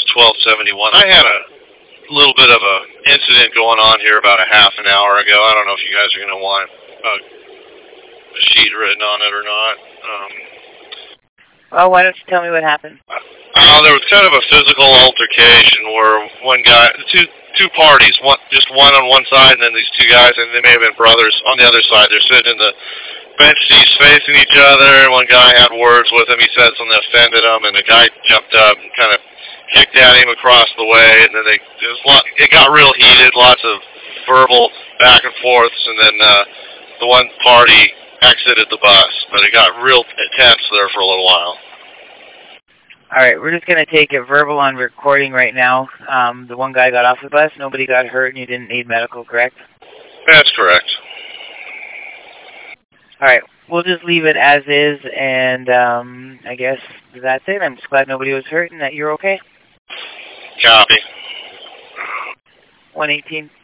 1271. I had a little bit of a incident going on here about a half an hour ago. I don't know if you guys are going to want a sheet written on it or not. Well, why don't you tell me what happened? There was kind of a physical altercation where one guy, two parties, just one on one side, and then these two guys, and they may have been brothers on the other side. They're sitting in the bench seats facing each other, and one guy had words with him. He said something that offended him, and the guy jumped up and kind of kicked at him across the way, and then it got real heated, lots of verbal back and forths, and then the one party exited the bus, but it got real intense there for a little while. All right, we're just going to take it verbal on recording right now. The one guy got off the bus, nobody got hurt, and you didn't need medical, correct? That's correct. All right, we'll just leave it as is, and I guess that's it. I'm just glad nobody was hurt and that you're okay. Copy. 118.